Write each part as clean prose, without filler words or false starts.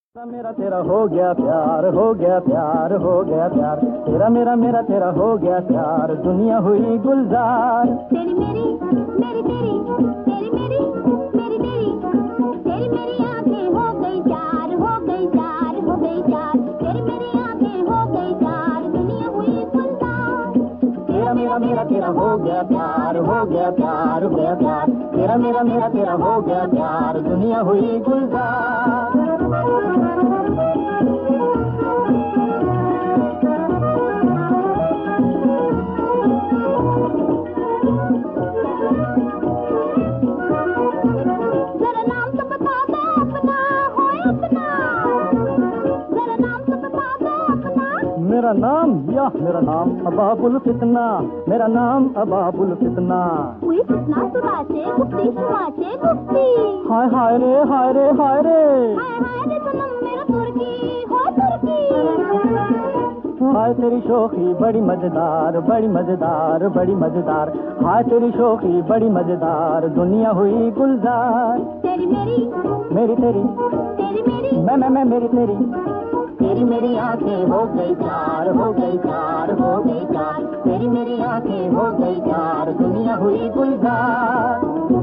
मेरा तेरा हो गया प्यार, हो गया प्यार, हो गया प्यार, तेरा मेरा मेरा तेरा हो गया प्यार, दुनिया हुई गुलजार। तेरी मेरी मेरी तेरी, तेरी मेरी मेरी तेरी, तेरी मेरी आंखें हो गई चार, हो गई चार, हो गई चार, तेरी मेरी आंखें हो गई चार, दुनिया हुई गुलजार। तेरा मेरा मेरा तेरा हो गया प्यार, हो गया प्यार, हो गया प्यार, तेरा मेरा मेरा तेरा हो गया प्यार, दुनिया हुई गुलजार। मेरा नाम या मेरा नाम अबाबुल फितना, मेरा नाम अबाबुल फितना। हुई फितना सुनाचे गुप्ती सुनाचे गुप्ती, हाय हाय रे हाय रे हाय रे, हाय हाय रे सनम मेरा तुर्की हो तुर्की। हाय तेरी शोखी बड़ी मजेदार, बड़ी मजेदार, बड़ी मजेदार, हाय तेरी शोखी बड़ी मजेदार, दुनिया हुई गुलजार। तेरी मेरी मेरी तेरी, तेरी मेरी मैं मेरी तेरी, तेरी मेरी आंखें हो गई चार, हो गई चार, हो गई चार, तेरी मेरी आंखें हो गई चार, दुनिया हुई गुलजार।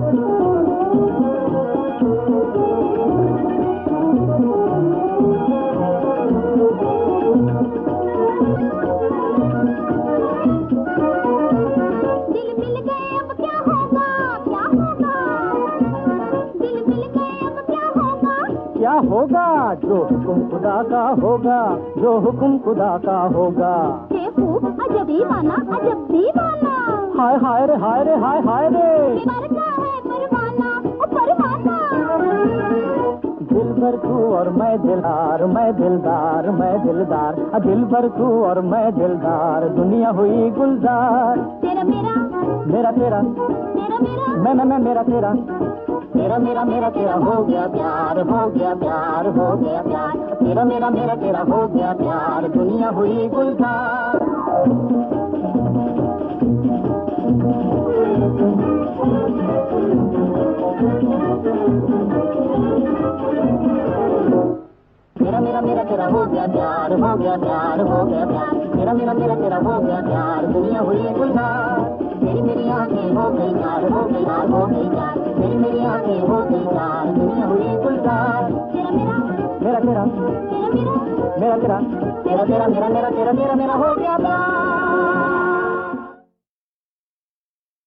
दिल मिल गए अब क्या होगा, क्या होगा, दिल मिल गए अब क्या होगा। क्या होगा जो हुक्म खुदा का होगा, जो हुक्म खुदा का होगा। हे खूब अजब दीवाना, अजब दीवाना, हाय हाय रे हाय रे हाय हाय रे, मरता है परवाना ओ परवाना। दिल भर तू और मैं दिलदार, मैं दिलदार, मैं दिलदार, दिल भर तू और मैं दिलदार, दुनिया हुई गुलजार। तेरा मेरा मेरा तेरा, तेरा मेरा मैं मेरा तेरा, तेरा मेरा मेरा तेरा हो गया प्यार, हो गया प्यार, हो गया प्यार, तेरा मेरा मेरा तेरा हो गया प्यार, दुनिया हुई गुलजार। तेरा मेरा मेरा तेरा हो गया प्यार, हो गया प्यार, हो गया प्यार, तेरा मेरा मेरा तेरा हो गया प्यार, दुनिया हुई गुलजार। तेरी मेरी आंखें हो गई चार, हो गई चार, हो गई चार, तेरी मेरी आंखें हो गई चार, दुनिया हुई गुलजार। तेरा मेरा मेरा तेरा, तेरा मेरा मेरा तेरा, तेरा तेरा मेरा मेरा तेरा तेरा मेरा हो गया प्यार।